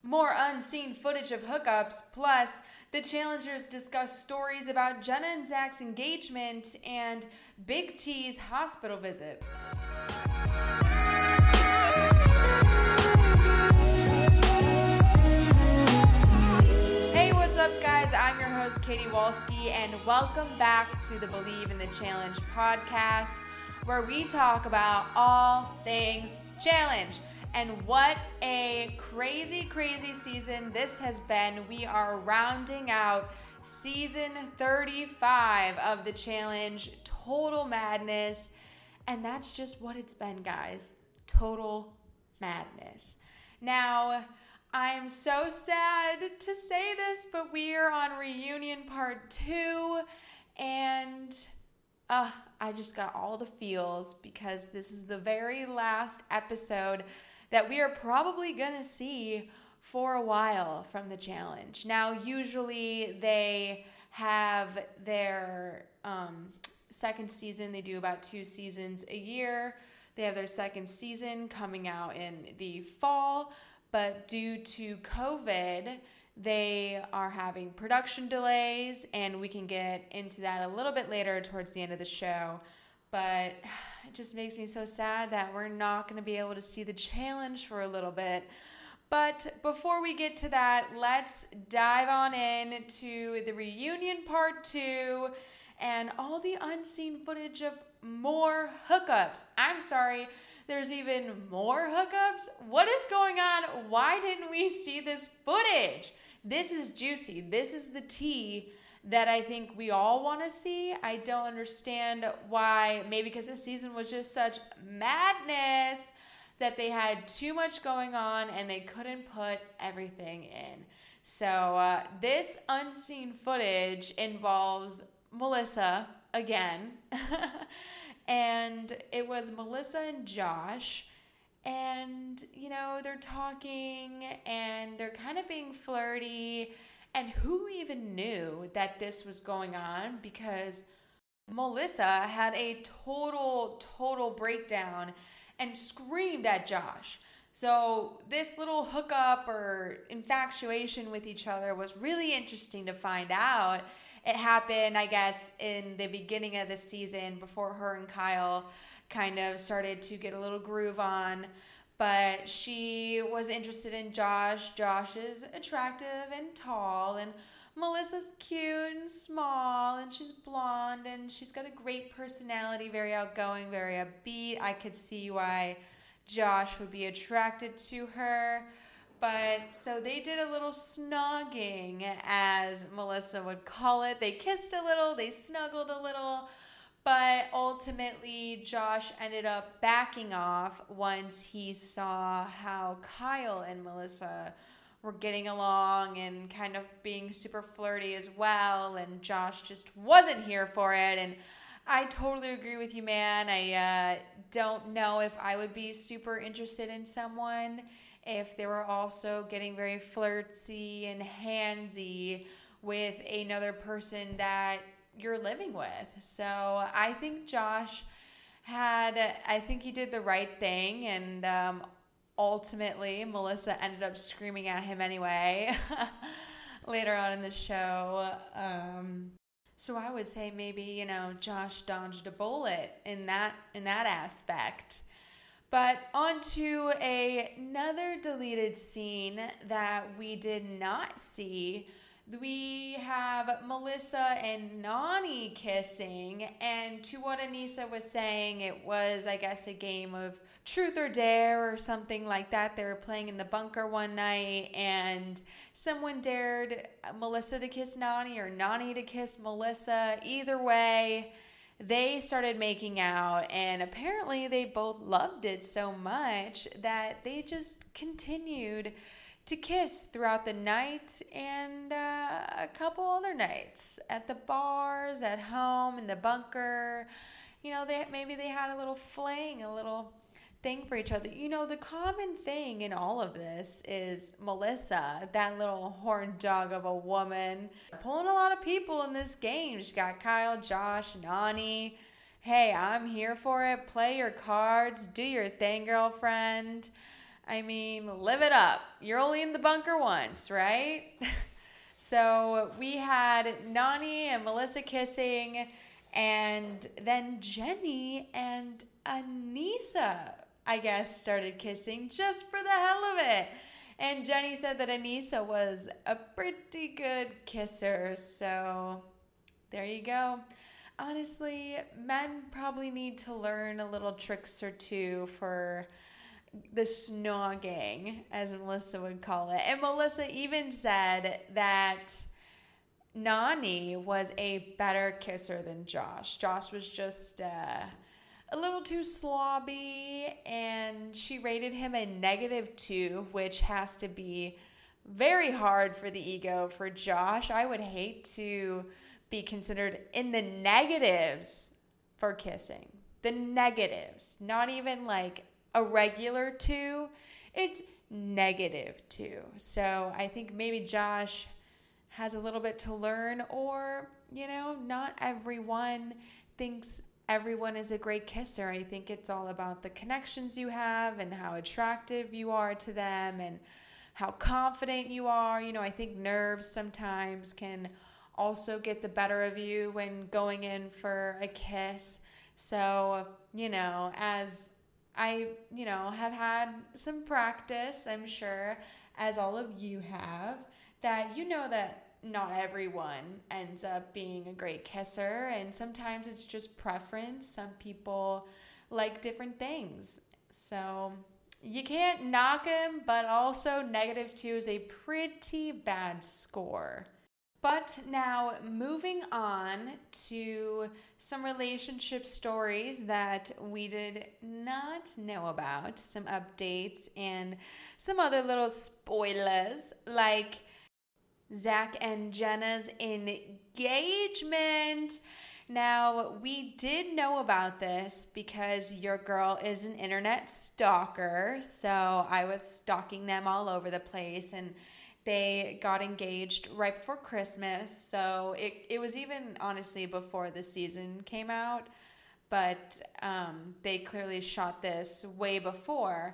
more unseen footage of hookups, plus the challengers discuss stories about Jenna and Zach's engagement and Big T's hospital visit. Hey, what's up, guys? I'm your host, Katie Walski, and welcome back to the Believe in the Challenge podcast, where we talk about all things challenge. And what a crazy, crazy season this has been. We are rounding out season 35 of the challenge, Total Madness. And that's just what it's been, guys. Total madness. Now, I am so sad to say this, but we are on reunion part 2. And I just got all the feels because this is the very last episode that we are probably going to see for a while from the challenge. Now, usually they have their second season. They do about 2 seasons a year. They have their second season coming out in the fall, but due to COVID, they are having production delays, and we can get into that a little bit later towards the end of the show. But it just makes me so sad that we're not going to be able to see the challenge for a little bit. But before we get to that, let's dive on in to the reunion part 2 and all the unseen footage of more hookups. I'm sorry, there's even more hookups? What is going on? Why didn't we see this footage? This is juicy. This is the tea that I think we all want to see. I don't understand why, maybe because the season was just such madness that they had too much going on and they couldn't put everything in. So this unseen footage involves Melissa again. And it was Melissa and Josh. And, they're talking and they're kind of being flirty. And who even knew that this was going on? Because Melissa had a total breakdown and screamed at Josh. So this little hookup or infatuation with each other was really interesting to find out. It happened, I guess, in the beginning of the season before her and Kyle kind of started to get a little groove on. But she was interested in Josh. Josh is attractive and tall, and Melissa's cute and small, and she's blonde, and she's got a great personality, very outgoing, very upbeat. I could see why Josh would be attracted to her. But so they did a little snogging, as Melissa would call it. They kissed a little, they snuggled a little. But ultimately, Josh ended up backing off once he saw how Kyle and Melissa were getting along and kind of being super flirty as well. And Josh just wasn't here for it. And I totally agree with you, man. I don't know if I would be super interested in someone if they were also getting very flirty and handsy with another person that you're living with. So I think Josh I think he did the right thing, and ultimately Melissa ended up screaming at him anyway later on in the show. So I would say maybe, Josh dodged a bullet in that aspect. But on to another deleted scene that we did not see. We have Melissa and Nany kissing, and to what Aneesa was saying, it was, I guess, a game of truth or dare or something like that. They were playing in the bunker one night, and someone dared Melissa to kiss Nany or Nany to kiss Melissa. Either way, they started making out, and apparently they both loved it so much that they just continued to kiss throughout the night and a couple other nights at the bars, at home, in the bunker. Maybe they had a little fling, a little thing for each other. The common thing in all of this is Melissa, that little horn dog of a woman, pulling a lot of people in this game. She got Kyle, Josh, Nany. Hey, I'm here for it. Play your cards. Do your thing, girlfriend. I mean, live it up. You're only in the bunker once, right? So we had Nany and Melissa kissing, and then Jenny and Aneesa, I guess, started kissing just for the hell of it. And Jenny said that Aneesa was a pretty good kisser, so there you go. Honestly, men probably need to learn a little tricks or two for the snogging, as Melissa would call it. And Melissa even said that Nany was a better kisser than Josh. Josh was just a little too slobby, and she rated him a -2, which has to be very hard for the ego for Josh. I would hate to be considered in the negatives for kissing. The negatives, not even like a regular 2, it's -2. So I think maybe Josh has a little bit to learn, or, not everyone thinks everyone is a great kisser. I think it's all about the connections you have and how attractive you are to them and how confident you are. I think nerves sometimes can also get the better of you when going in for a kiss. So, as I, have had some practice, I'm sure, as all of you have, that that not everyone ends up being a great kisser, and sometimes it's just preference. Some people like different things. So you can't knock them, but also -2 is a pretty bad score. But now moving on to some relationship stories that we did not know about, some updates and some other little spoilers, like Zach and Jenna's engagement. Now, we did know about this because your girl is an internet stalker, so I was stalking them all over the place, and they got engaged right before Christmas, so it was even, honestly, before the season came out, but they clearly shot this way before.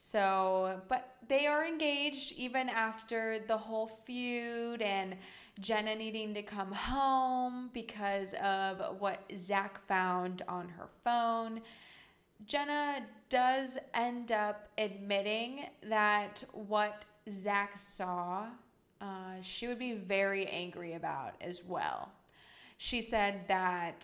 So, but they are engaged even after the whole feud and Jenna needing to come home because of what Zach found on her phone. Jenna does end up admitting that what Zach saw, she would be very angry about as well. She said that,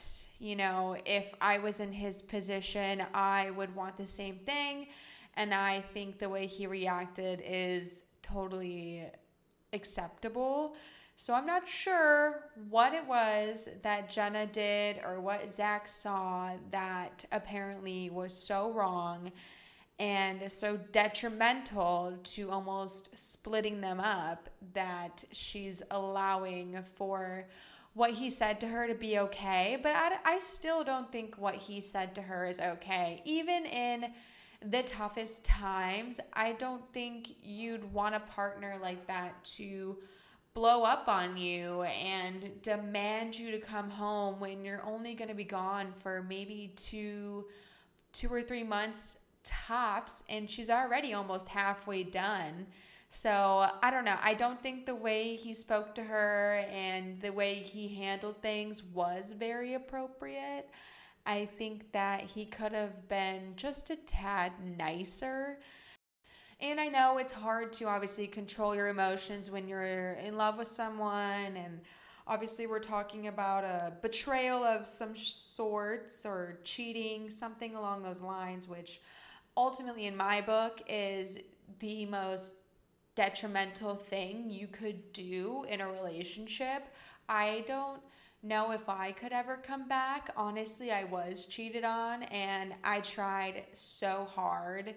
if I was in his position, I would want the same thing. And I think the way he reacted is totally acceptable. So I'm not sure what it was that Jenna did or what Zach saw that apparently was so wrong and so detrimental to almost splitting them up that she's allowing for what he said to her to be okay. But I still don't think what he said to her is okay. Even in the toughest times, I don't think you'd want a partner like that to blow up on you and demand you to come home when you're only going to be gone for maybe two or 3 months tops, and she's already almost halfway done. So I don't know. I don't think the way he spoke to her and the way he handled things was very appropriate. I think that he could have been just a tad nicer. And I know it's hard to obviously control your emotions when you're in love with someone. And obviously we're talking about a betrayal of some sorts or cheating, something along those lines, which ultimately in my book is the most detrimental thing you could do in a relationship. I don't know if I could ever come back. Honestly, I was cheated on, and I tried so hard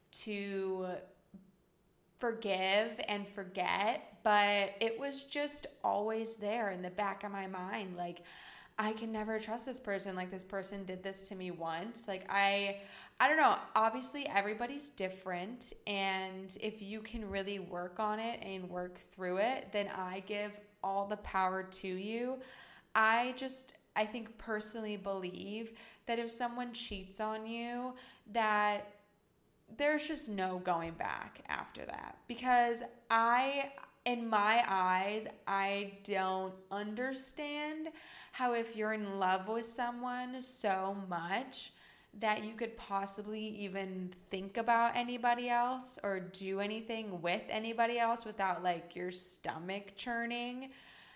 to forgive and forget, but it was just always there in the back of my mind. Like, I can never trust this person. Like, this person did this to me once. Like, I don't know. Obviously, everybody's different, and if you can really work on it and work through it, then I give all the power to you. I think personally believe that if someone cheats on you, that there's just no going back after that, because in my eyes, I don't understand how, if you're in love with someone so much that you could possibly even think about anybody else or do anything with anybody else without like your stomach churning.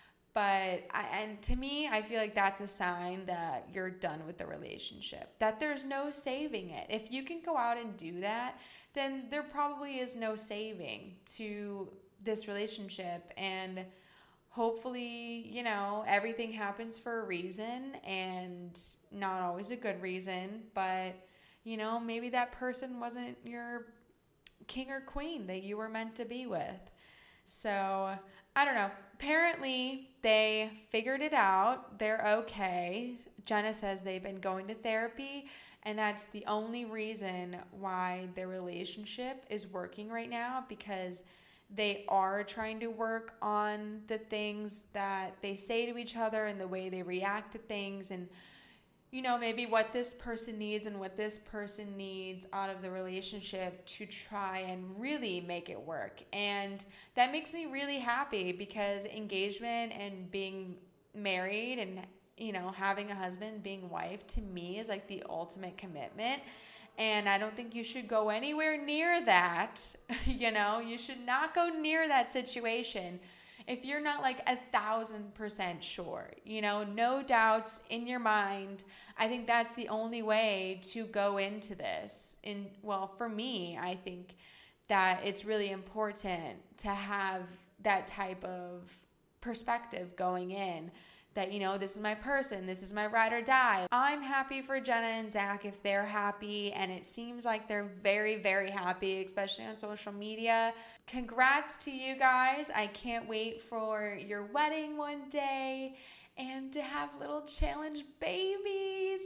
And to me, I feel like that's a sign that you're done with the relationship, that there's no saving it. If you can go out and do that, then there probably is no saving to this relationship. And hopefully, everything happens for a reason, and not always a good reason, but, maybe that person wasn't your king or queen that you were meant to be with. So, I don't know. Apparently, they figured it out. They're okay. Jenna says they've been going to therapy, and that's the only reason why their relationship is working right now, because they are trying to work on the things that they say to each other and the way they react to things, and maybe what this person needs and what this person needs out of the relationship to try and really make it work. And that makes me really happy, because engagement and being married and, having a husband, being wife, to me is like the ultimate commitment. And I don't think you should go anywhere near that. You should not go near that situation if you're not like 1,000% sure, no doubts in your mind. I think that's the only way to go into this. And well, for me, I think that it's really important to have that type of perspective going in, that, this is my person, this is my ride or die. I'm happy for Jenna and Zach if they're happy, and it seems like they're very, very happy, especially on social media. Congrats to you guys. I can't wait for your wedding one day and to have little challenge babies.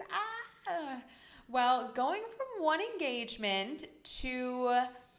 Well, going from one engagement to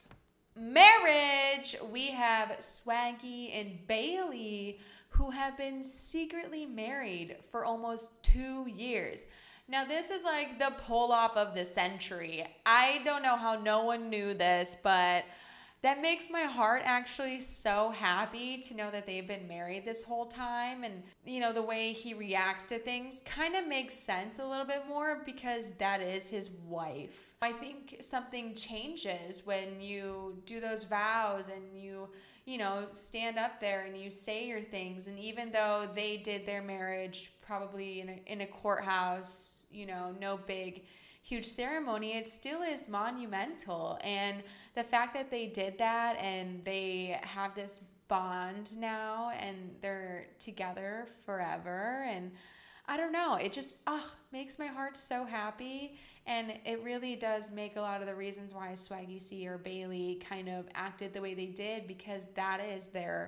marriage, we have Swaggy and Bailey, who have been secretly married for almost 2 years. Now, this is like the pull-off of the century. I don't know how no one knew this, but that makes my heart actually so happy to know that they've been married this whole time. And, the way he reacts to things kind of makes sense a little bit more, because that is his wife. I think something changes when you do those vows and you stand up there and you say your things. And even though they did their marriage probably in a courthouse, no big, huge ceremony, it still is monumental. And the fact that they did that and they have this bond now and they're together forever, and I don't know, it just makes my heart so happy. And it really does make a lot of the reasons why Swaggy C or Bailey kind of acted the way they did, because that is their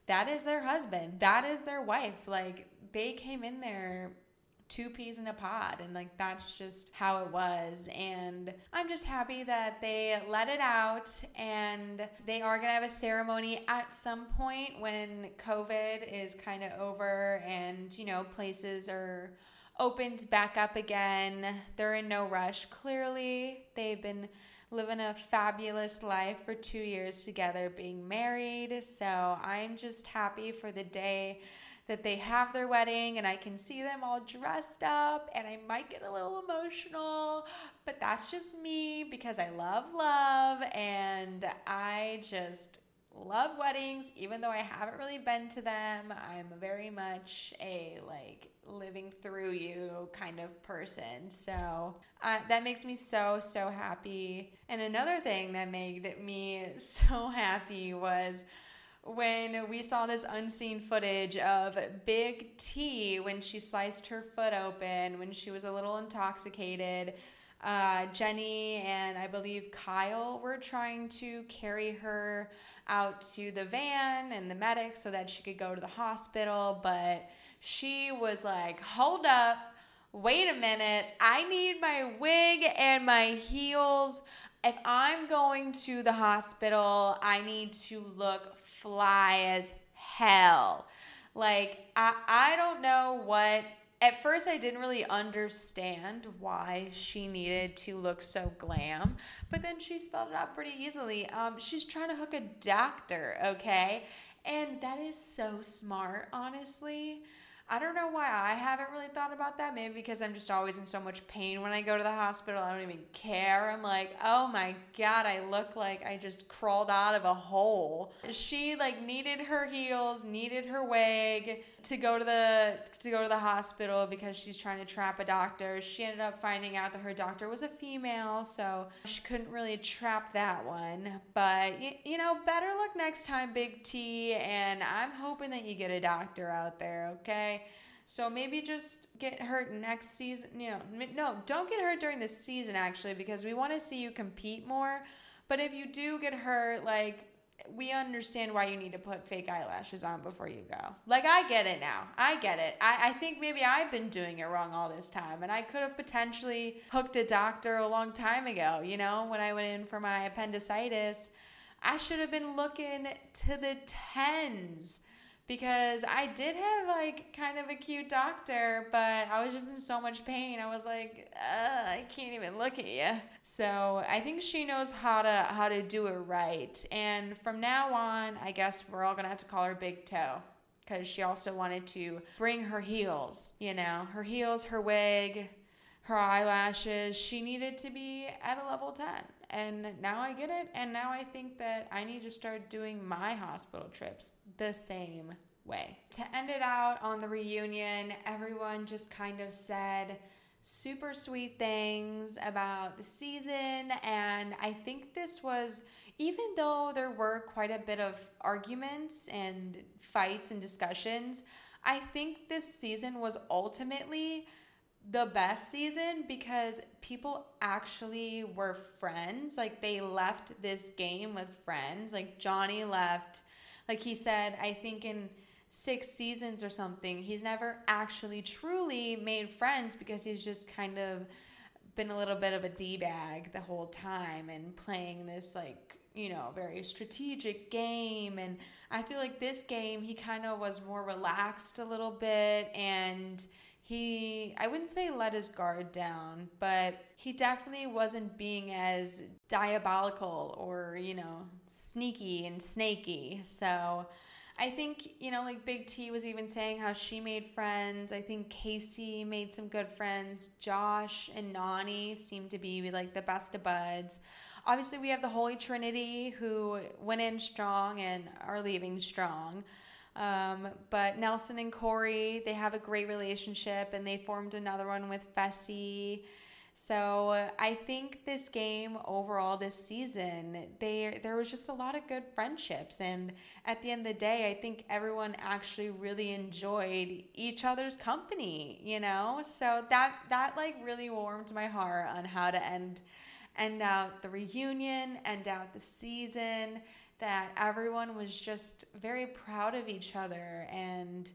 husband, that is their wife. Like, they came in there 2 peas in a pod, and like that's just how it was. And I'm just happy that they let it out, and they are gonna have a ceremony at some point when COVID is kind of over and places are opened back up again. They're in no rush. Clearly, they've been living a fabulous life for 2 years together, being married. So I'm just happy for the day that they have their wedding, and I can see them all dressed up, and I might get a little emotional, but that's just me, because I love love, and I just love weddings. Even though I haven't really been to them, I'm very much a living through you kind of person. So that makes me so, so happy. And another thing that made me so happy was when we saw this unseen footage of Big T when she sliced her foot open, when she was a little intoxicated. Jenny and I believe Kyle were trying to carry her out to the van and the medics so that she could go to the hospital, but she was like, hold up, wait a minute, I need my wig and my heels. If I'm going to the hospital, I need to look fly as hell. Like, I don't know what at first I didn't really understand why she needed to look so glam, but then she spelled it out pretty easily. She's trying to hook a doctor, okay? And that is so smart, honestly. I don't know why I haven't really thought about that. Maybe because I'm just always in so much pain when I go to the hospital. I don't even care. I'm like, oh my God, I look like I just crawled out of a hole. She like needed her heels, needed her wig to go to the hospital because she's trying to trap a doctor. She ended up finding out that her doctor was a female, so she couldn't really trap that one. But you know, better luck next time, Big T, and I'm hoping that you get a doctor out there, okay? So maybe just get hurt next season. You know, no, don't get hurt during this season actually, because we want to see you compete more. But if you do get hurt, like, we understand why you need to put fake eyelashes on before you go. Like, I get it now. I get it. I think maybe I've been doing it wrong all this time, and I could have potentially hooked a doctor a long time ago, you know, when I went in for my appendicitis. I should have been looking to the tens, because I did have like kind of a cute doctor, but I was just in so much pain. I was like, I can't even look at you. So I think she knows how to do it right. And from now on, I guess we're all gonna have to call her Big Toe, because she also wanted to bring her heels, you know, her heels, her wig, her eyelashes. She needed to be at a level 10. And now I get it. And now I think that I need to start doing my hospital trips the same way. To end it out on the reunion, everyone just kind of said super sweet things about the season. And I think this was, even though there were quite a bit of arguments and fights and discussions, I think this season was ultimately the best season because people actually were friends. Like, they left this game with friends. Like, Johnny left, like he said, I think in 6 seasons or something, he's never actually truly made friends because he's just kind of been a little bit of a D-bag the whole time and playing this, like, you know, very strategic game. And I feel like this game, he kind of was more relaxed a little bit, and I wouldn't say let his guard down, but he definitely wasn't being as diabolical or, you know, sneaky and snaky. So I think, you know, like Big T was even saying how she made friends. I think Casey made some good friends. Josh and Nany seem to be like the best of buds. Obviously, we have the Holy Trinity who went in strong and are leaving strong. But Nelson and Corey, they have a great relationship, and they formed another one with Fessy. So I think this game overall this season, there was just a lot of good friendships. And at the end of the day, I think everyone actually really enjoyed each other's company, you know? So that like really warmed my heart on how to end out the reunion, end out the season, that everyone was just very proud of each other and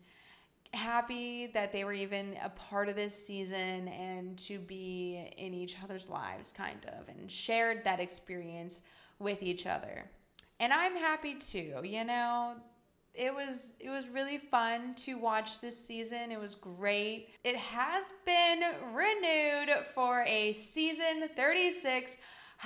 happy that they were even a part of this season and to be in each other's lives, kind of, and shared that experience with each other. And I'm happy too, you know. It was really fun to watch this season. It was great. It has been renewed for a season 36.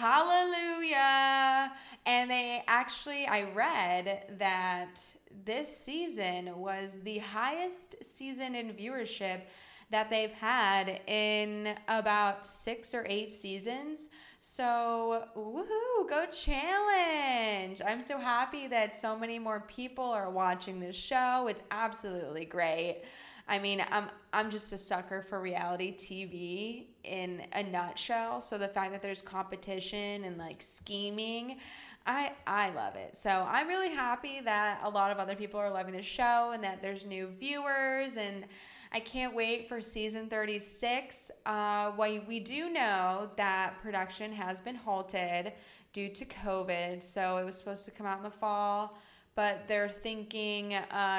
Hallelujah. And I read that this season was the highest season in viewership that they've had in about 6 or 8 seasons. So, woohoo, go Challenge! I'm so happy that so many more people are watching this show. It's absolutely great. I mean, I'm just a sucker for reality TV in a nutshell. So the fact that there's competition and like scheming, I love it. So I'm really happy that a lot of other people are loving the show and that there's new viewers, and I can't wait for season 36. We do know that production has been halted due to COVID, so it was supposed to come out in the fall, but they're thinking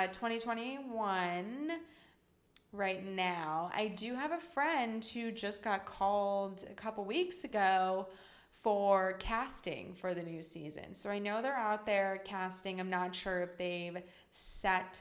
2021 right now. I do have a friend who just got called a couple weeks ago for casting for the new season. So I know they're out there casting. I'm not sure if they've set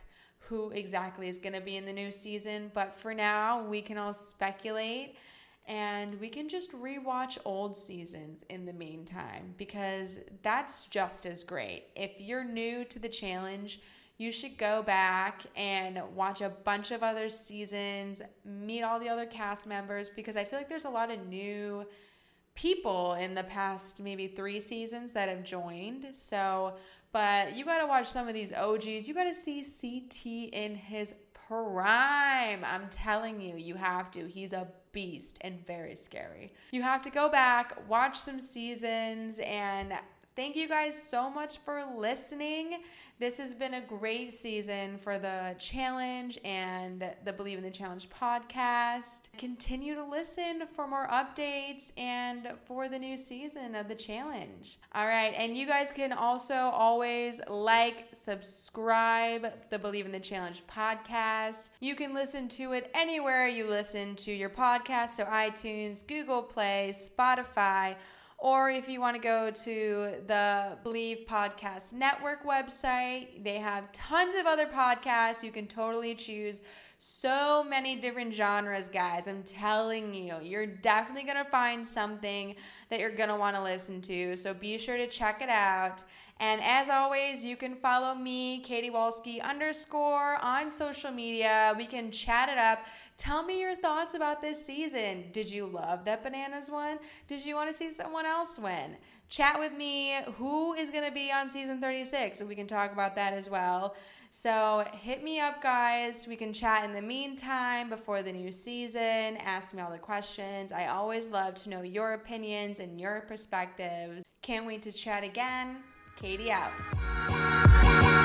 who exactly is going to be in the new season. But for now, we can all speculate and we can just rewatch old seasons in the meantime, because that's just as great. If you're new to the challenge, you should go back and watch a bunch of other seasons, meet all the other cast members, because I feel like there's a lot of new people in the past maybe 3 seasons that have joined. But you got to watch some of these OGs. You got to see CT in his prime. I'm telling you, you have to. He's a beast and very scary. You have to go back, watch some seasons, and thank you guys so much for listening. This has been a great season for the challenge and the Believe in the Challenge podcast. Continue to listen for more updates and for the new season of the challenge. All right, and you guys can also always subscribe the Believe in the Challenge podcast. You can listen to it anywhere you listen to your podcast, so iTunes, Google Play, Spotify, or if you want to go to the Believe Podcast Network website, they have tons of other podcasts. You can totally choose so many different genres, guys. I'm telling you, you're definitely going to find something that you're going to want to listen to. So be sure to check it out. And as always, you can follow me, Katie Walski _ on social media. We can chat it up. Tell me your thoughts about this season. Did you love that Bananas won? Did you want to see someone else win? Chat with me. Who is going to be on season 36? We can talk about that as well. So hit me up, guys. We can chat in the meantime before the new season. Ask me all the questions. I always love to know your opinions and your perspectives. Can't wait to chat again. Katie out.